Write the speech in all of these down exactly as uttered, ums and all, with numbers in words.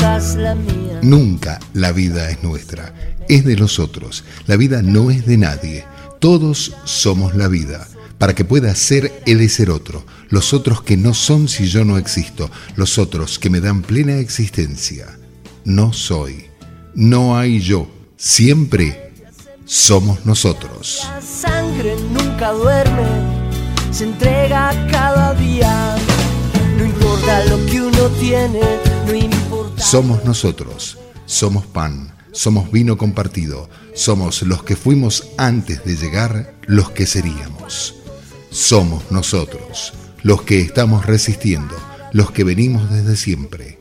seas la mía. Nunca la vida es nuestra, es de los otros. La vida no es de nadie. Todos somos la vida. Para que pueda ser, he de ser otro. Los otros que no son si yo no existo. Los otros que me dan plena existencia. No soy. No hay yo. Siempre somos nosotros. La sangre nunca duerme, se entrega cada día. No importa lo que uno tiene, no importa. Somos nosotros. Somos pan. Somos vino compartido. Somos los que fuimos antes de llegar, los que seríamos. Somos nosotros, los que estamos resistiendo, los que venimos desde siempre.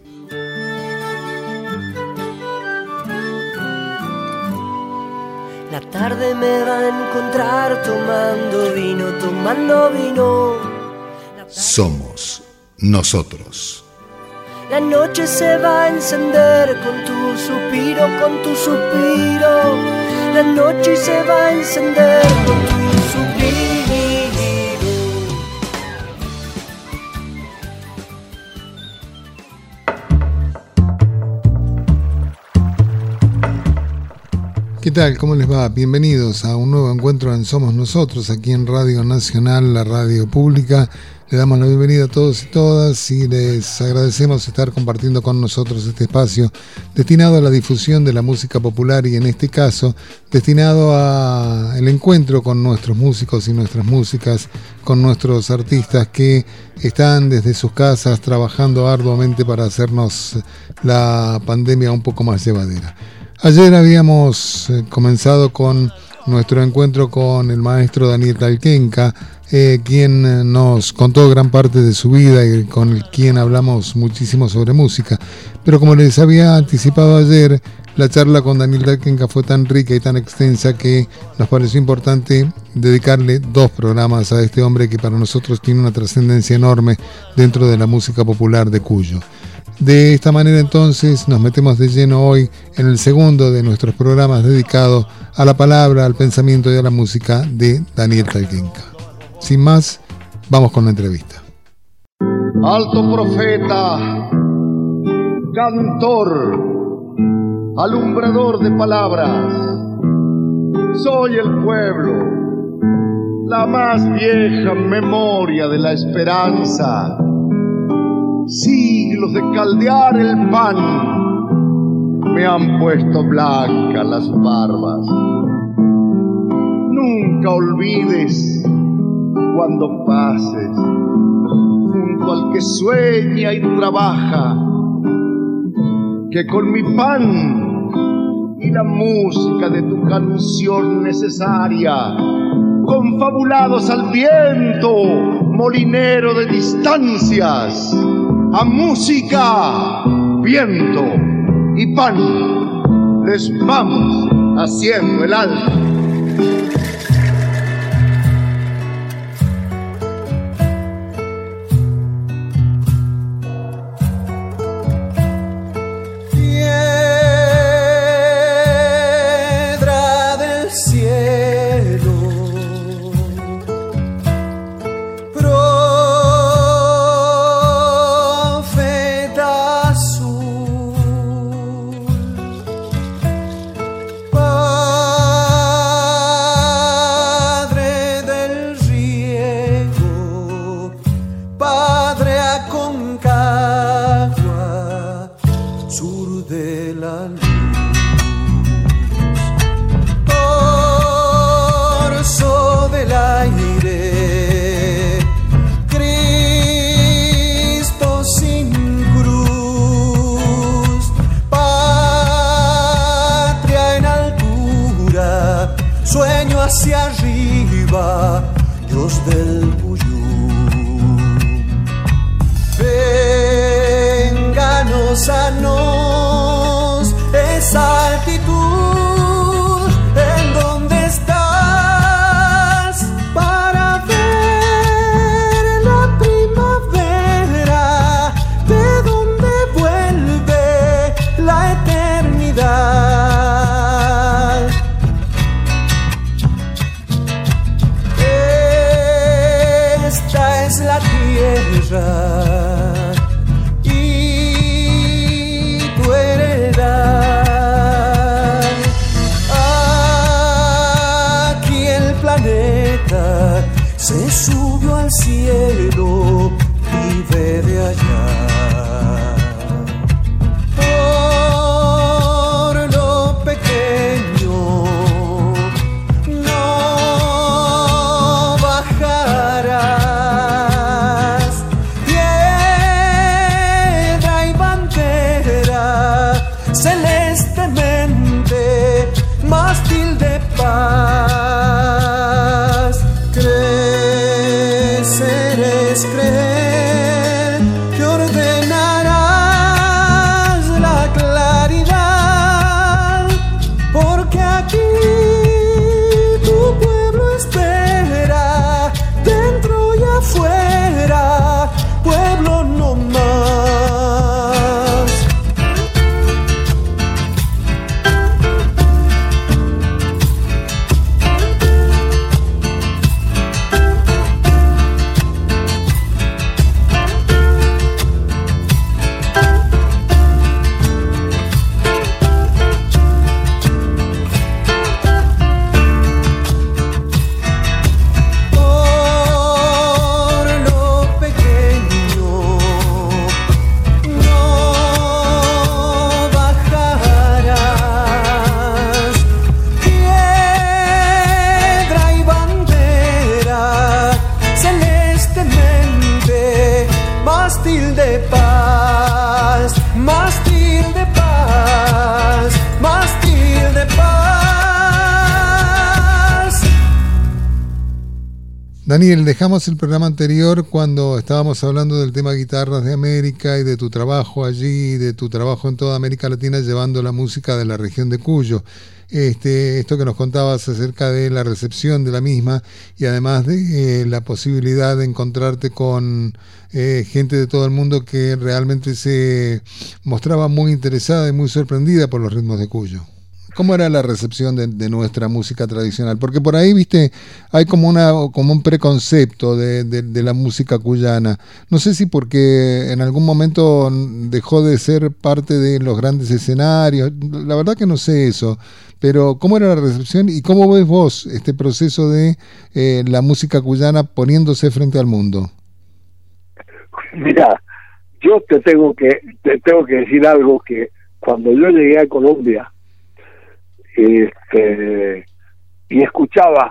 La tarde me va a encontrar tomando vino, tomando vino. Somos nosotros. La noche se va a encender con tu suspiro, con tu suspiro. La noche se va a encender con tu suspiro. ¿Qué tal? ¿Cómo les va? Bienvenidos a un nuevo encuentro en Somos Nosotros, aquí en Radio Nacional, la radio pública. Le damos la bienvenida a todos y todas y les agradecemos estar compartiendo con nosotros este espacio destinado a la difusión de la música popular y en este caso destinado al encuentro con nuestros músicos y nuestras músicas, con nuestros artistas que están desde sus casas trabajando arduamente para hacernos la pandemia un poco más llevadera. Ayer habíamos eh, comenzado con nuestro encuentro con el maestro Daniel Talquenca, eh, quien nos contó gran parte de su vida y con el quien hablamos muchísimo sobre música. Pero como les había anticipado ayer, la charla con Daniel Talquenca fue tan rica y tan extensa que nos pareció importante dedicarle dos programas a este hombre que para nosotros tiene una trascendencia enorme dentro de la música popular de Cuyo. De esta manera entonces nos metemos de lleno hoy en el segundo de nuestros programas dedicado a la palabra, al pensamiento y a la música de Daniel Talquenca. Sin más, vamos con la entrevista. Alto profeta, cantor, alumbrador de palabras, soy el pueblo, la más vieja memoria de la esperanza. Siglos de caldear el pan me han puesto blancas las barbas. Nunca olvides cuando pases junto al que sueña y trabaja que con mi pan y la música de tu canción necesaria, confabulados al viento molinero de distancias, a música, viento y pan, les vamos haciendo el alto. Hacia arriba, Dios del Puyú. Vénganos a nos esa altitud en donde estás para ver la primavera, de donde vuelve la eternidad. Daniel, dejamos el programa anterior cuando estábamos hablando del tema Guitarras de América y de tu trabajo allí, de tu trabajo en toda América Latina llevando la música de la región de Cuyo. Este, esto que nos contabas acerca de la recepción de la misma y además de eh, la posibilidad de encontrarte con eh, gente de todo el mundo que realmente se mostraba muy interesada y muy sorprendida por los ritmos de Cuyo. ¿Cómo era la recepción de, de nuestra música tradicional? Porque por ahí, viste, hay como una como un preconcepto de, de, de la música cuyana. No sé si porque en algún momento dejó de ser parte de los grandes escenarios. La verdad que no sé eso. Pero ¿cómo era la recepción y cómo ves vos este proceso de eh, la música cuyana poniéndose frente al mundo? Mira, yo te tengo que te tengo que decir algo, que cuando yo llegué a Colombia, Este, y escuchaba,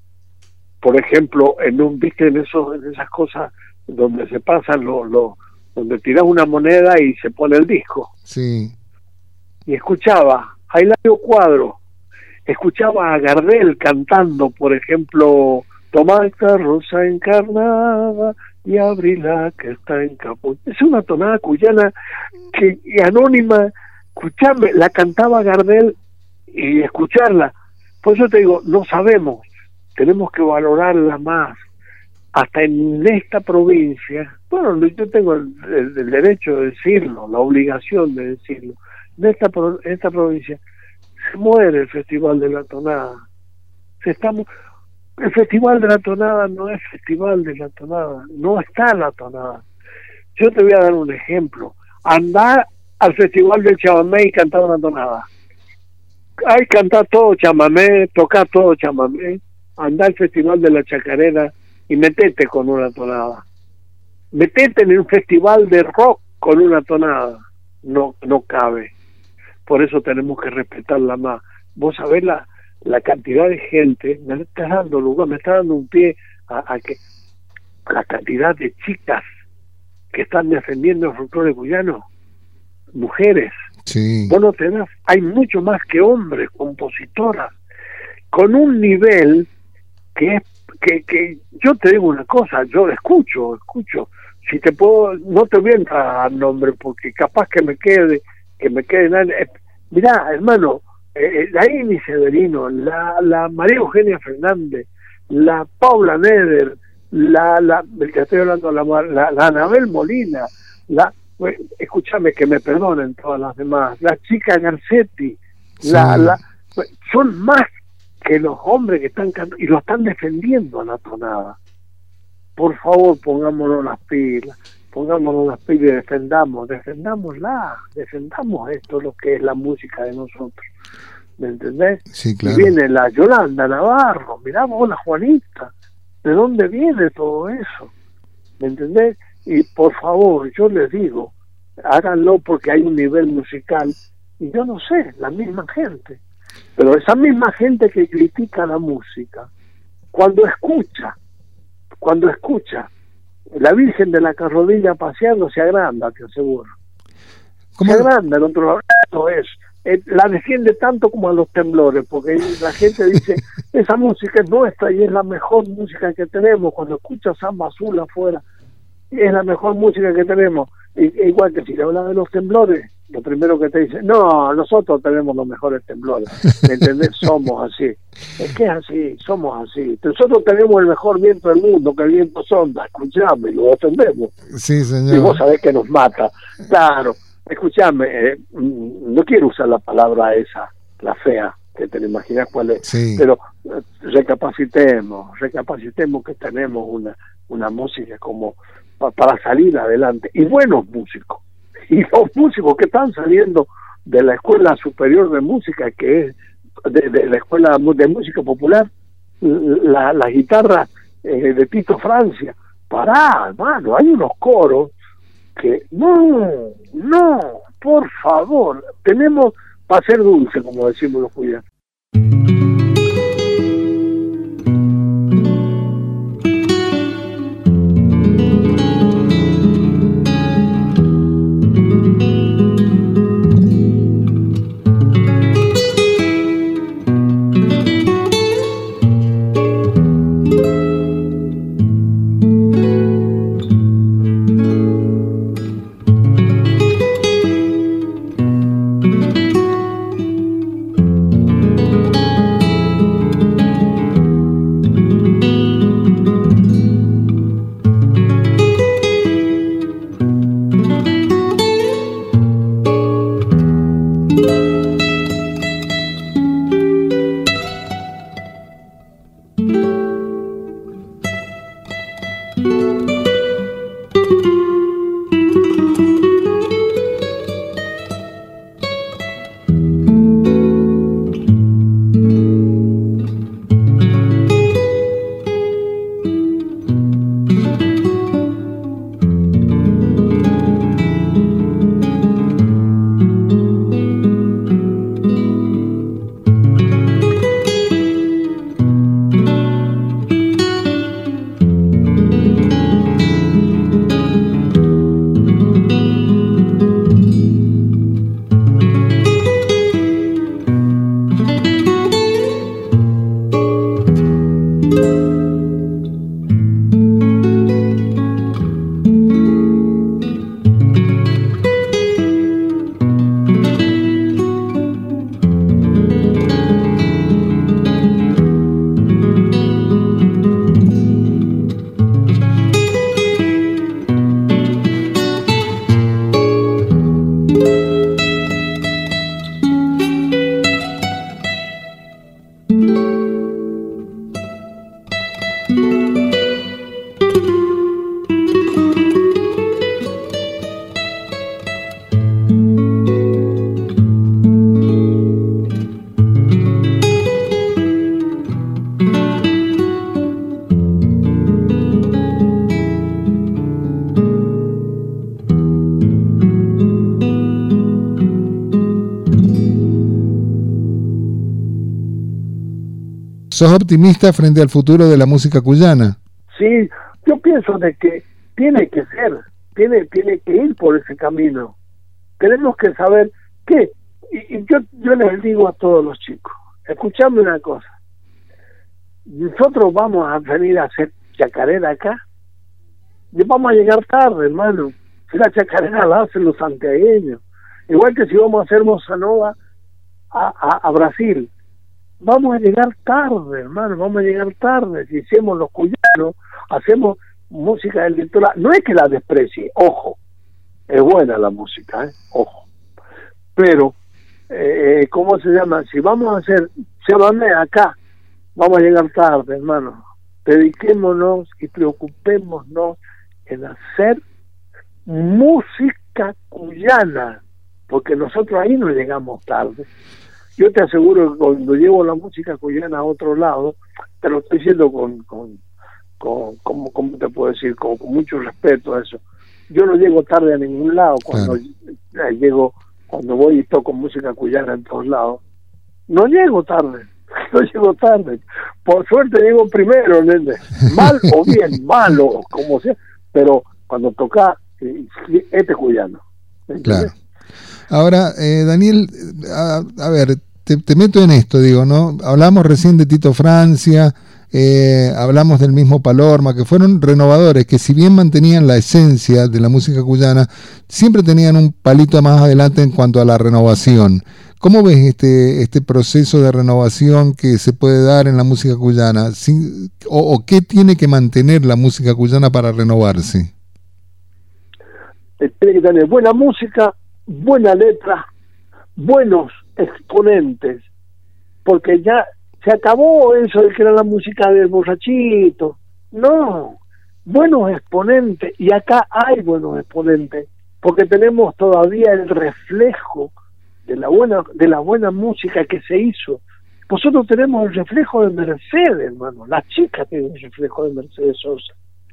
por ejemplo, en un viste en esos en esas cosas donde se pasan lo, lo donde tiras una moneda y se pone el disco. Sí. Y escuchaba a Hilario Cuadro, escuchaba a Gardel cantando, por ejemplo, Tomá esta rosa encarnada y abríla que está en caput. Es una tonada cuyana que y anónima, escuchame, la cantaba Gardel y escucharla. Por eso te digo, no sabemos, tenemos que valorarla más. Hasta en esta provincia, bueno, yo tengo el, el, el derecho de decirlo, la obligación de decirlo, en esta, en esta provincia se muere el Festival de la Tonada. Se estamos, el Festival de la Tonada no es Festival de la Tonada, no está la tonada. Yo te voy a dar un ejemplo. Andar al Festival del Chamamé y cantar una tonada. Hay cantar todo chamamé, tocar todo chamamé, andar al Festival de la Chacarera y metete con una tonada. Metete en un festival de rock con una tonada. No, no cabe. Por eso tenemos que respetarla más. Vos sabés la, la cantidad de gente, me estás dando lugar, me está dando un pie a, a que la cantidad de chicas que están defendiendo el folclore cuyano, mujeres. Sí. Vos no tenés, hay mucho más que hombres, compositoras, con un nivel que es, que, que yo te digo una cosa, yo escucho, escucho, si te puedo, no te voy a entrar al nombre porque capaz que me quede, que me quede nada. Eh, mirá, hermano, eh, la Amy Severino, la, la María Eugenia Fernández, la Paula Neder, la, la, que estoy hablando, la, la, la Anabel Molina, la Bueno, escúchame, que me perdonen todas las demás, la chica Garcetti, sí. la, la, son más que los hombres que están cantando y lo están defendiendo a la tonada. Por favor, pongámonos las pilas, pongámonos las pilas y defendamos, defendámosla, defendamos esto, lo que es la música de nosotros. ¿Me entendés? Sí, claro. Y viene la Yolanda Navarro, mirá vos, la Juanita, ¿de dónde viene todo eso? ¿Me entendés? Y por favor, yo les digo, háganlo porque hay un nivel musical, y yo no sé, la misma gente, pero esa misma gente que critica la música, cuando escucha, cuando escucha la Virgen de la Carrodilla paseando, se agranda, te aseguro. Se agranda, en otro lado es, eh, la defiende tanto como a los temblores, porque la gente dice, esa música es nuestra y es la mejor música que tenemos. Cuando escucha Samba Azul afuera, es la mejor música que tenemos. I, igual que si le hablas de los temblores, lo primero que te dice, no, nosotros tenemos los mejores temblores, ¿me entendés? Somos así. Es que es así, somos así. Nosotros tenemos el mejor viento del mundo, que el viento sonda, escuchame, y lo defendemos. Sí, señor. Y vos sabés que nos mata. Claro, escuchame, eh, no quiero usar la palabra esa, la fea, que te lo imaginas cuál es, sí. Pero eh, recapacitemos, recapacitemos que tenemos una, una música como para salir adelante, y buenos músicos, y los músicos que están saliendo de la Escuela Superior de Música, que es de, de la Escuela de Música Popular, la, la guitarra eh, de Tito Francia, pará, hermano, hay unos coros que, no, no, por favor, tenemos para ser dulce, como decimos los cuyanos. ¿Sos optimista frente al futuro de la música cuyana? Sí, yo pienso de que tiene que ser, tiene, tiene que ir por ese camino. Tenemos que saber qué. Y, y yo, yo les digo a todos los chicos, escuchadme una cosa. Nosotros vamos a venir a hacer chacarera acá. Y vamos a llegar tarde, hermano. Si la chacarera la hacen los santiagueños. Igual que si vamos a hacer bossa nova a, a, a Brasil. Vamos a llegar tarde, hermano, vamos a llegar tarde. Si hacemos los cuyanos, hacemos música del litoral. No es que la desprecie, ojo, es buena la música, ¿eh? Ojo. Pero, eh, ¿cómo se llama? Si vamos a hacer chamamé acá, vamos a llegar tarde, hermano. Dediquémonos y preocupémonos en hacer música cuyana, porque nosotros ahí no llegamos tarde. Yo te aseguro que cuando llevo la música cuyana a otro lado, te lo estoy diciendo con, con, con, con ¿cómo te puedo decir? Con, con mucho respeto a eso. Yo no llego tarde a ningún lado cuando claro. llego, cuando voy y toco música cuyana en todos lados. No llego tarde, no llego tarde. Por suerte llego primero, ¿entiendes? Mal o bien, malo, como sea, pero cuando toca, este cuyano. ¿Entiendes? Claro. Ahora, eh, Daniel, a, a ver, te, te meto en esto, digo, ¿no? Hablamos recién de Tito Francia, eh, hablamos del mismo Palorma, que fueron renovadores, que si bien mantenían la esencia de la música cuyana, siempre tenían un palito más adelante en cuanto a la renovación. ¿Cómo ves este este proceso de renovación que se puede dar en la música cuyana? ¿Sí? O, ¿O qué tiene que mantener la música cuyana para renovarse? Tiene que tener buena música, buena letra, buenos exponentes, porque ya se acabó eso de que era la música del borrachito. No, buenos exponentes, y acá hay buenos exponentes, porque tenemos todavía el reflejo de la buena de la buena música que se hizo. Nosotros tenemos el reflejo de Mercedes, hermano. La chica tiene el reflejo de Mercedes Sosa.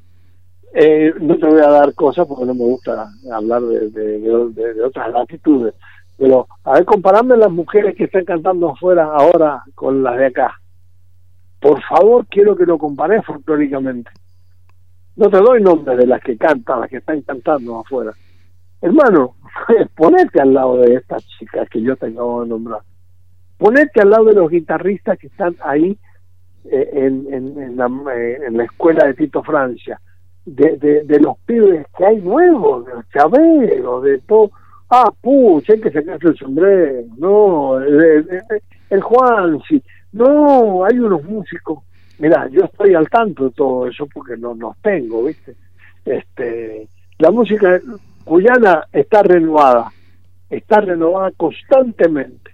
Eh, no te voy a dar cosas porque no me gusta hablar de, de, de, de otras latitudes, pero a ver, compararme las mujeres que están cantando afuera ahora con las de acá. Por favor, quiero que lo compares folclóricamente. No te doy nombres de las que cantan, las que están cantando afuera. Hermano, ponete al lado de estas chicas que yo te acabo de nombrar. Ponete al lado de los guitarristas que están ahí eh, en, en, en, la, eh, en la escuela de Tito Francia. De, de, de los pibes que hay nuevos, de los chaveros, de todo. Ah, pucha, hay que sacarse el sombrero. No, de, de, de, el Juan, sí. No, hay unos músicos. Mirá, yo estoy al tanto de todo eso porque no los tengo, ¿viste? Este, la música cuyana está renovada, está renovada constantemente.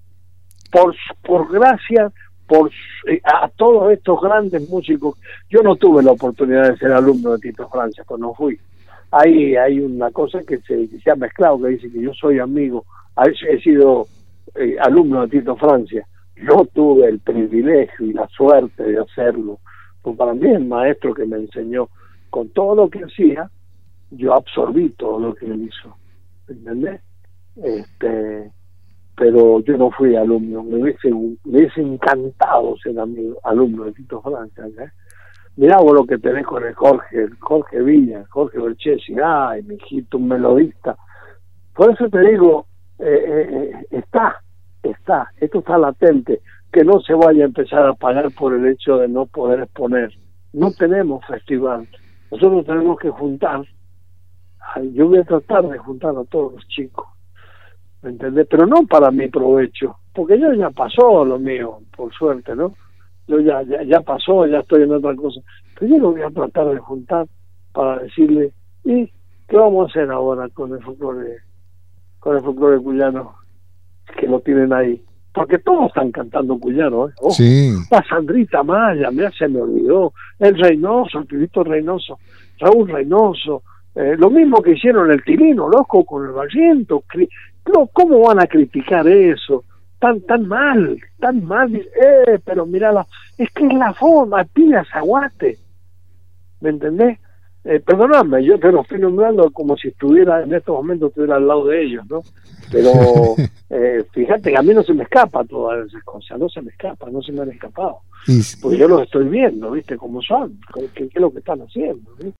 Por, por gracia, por a todos estos grandes músicos. Yo no tuve la oportunidad de ser alumno de Tito Francia cuando fui. Ahí hay una cosa que se, que se ha mezclado, que dice que yo soy amigo, he sido eh, alumno de Tito Francia. No tuve el privilegio y la suerte de hacerlo, pues para mí el maestro que me enseñó, con todo lo que hacía, yo absorbí todo lo que él hizo, ¿entendés? Este, pero yo no fui alumno, me hubiese, me hubiese encantado ser amigo, alumno de Tito Francia, ¿eh? Mirá vos lo que tenés con el Jorge, el Jorge Villa, Jorge Berchesi, ay, mi hijito, un melodista. Por eso te digo, eh, eh, está, está, esto está latente, que no se vaya a empezar a pagar por el hecho de no poder exponer. No tenemos festival, nosotros tenemos que juntar. Ay, yo voy a tratar de juntar a todos los chicos, ¿me entendés? Pero no para mi provecho, porque yo ya pasó lo mío, por suerte, ¿no? Yo ya, ya, ya pasó, ya estoy en otra cosa. Pero yo lo voy a tratar de juntar para decirle, ¿y qué vamos a hacer ahora con el folclore, con el folclore cuyano? Que lo tienen ahí. Porque todos están cantando cuyano, ¿eh? Ojo, sí. La Sandrita Maya, mira, se me olvidó. El Reynoso, el pibito Reynoso, Raúl Reynoso. Eh, lo mismo que hicieron el Tilino, loco, con el Barriento. No, ¿cómo van a criticar eso? Tan tan mal, tan mal, eh, pero mirala, es que es la forma, pila zaguate, ¿me entendés? eh, perdóname, yo te lo estoy nombrando como si estuviera, en estos momentos estuviera al lado de ellos, ¿no? Pero eh, fíjate que a mí no se me escapa todas esas cosas, no se me escapa, no se me han escapado. Sí, sí. Porque yo los estoy viendo, ¿viste? Cómo son, qué, qué es lo que están haciendo, ¿viste?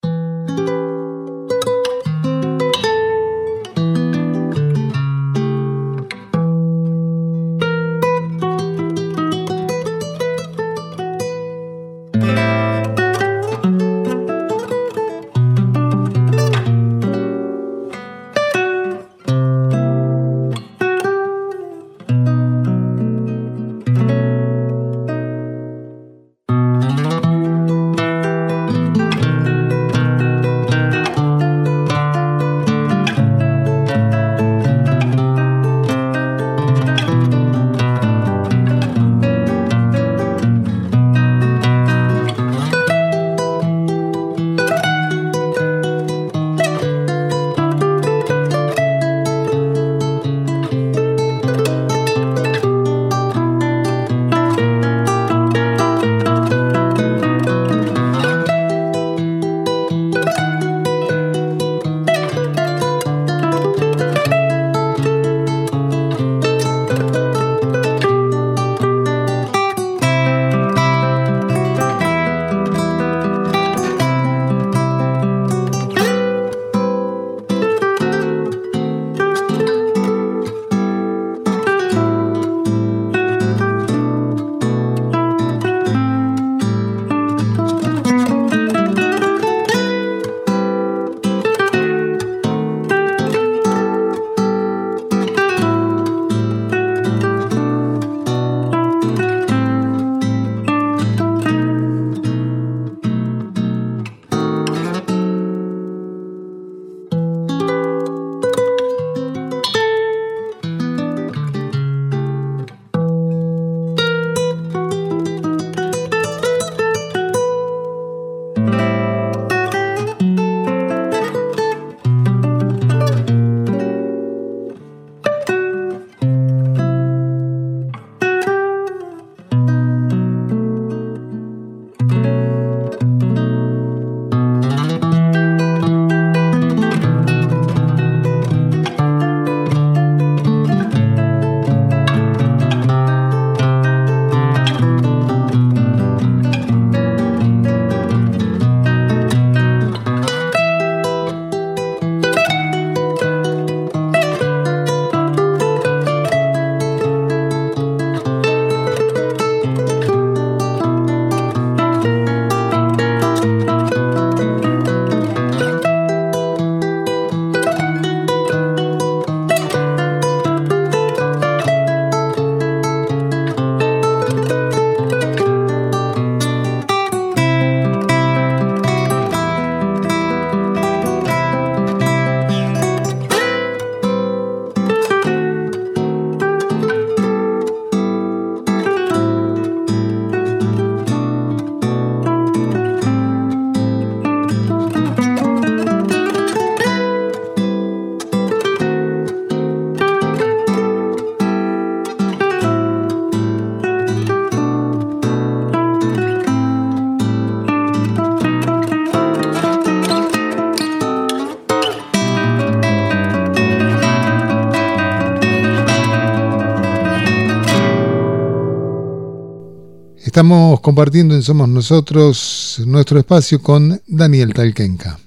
Estamos compartiendo en Somos Nosotros nuestro espacio con Daniel Talquenca.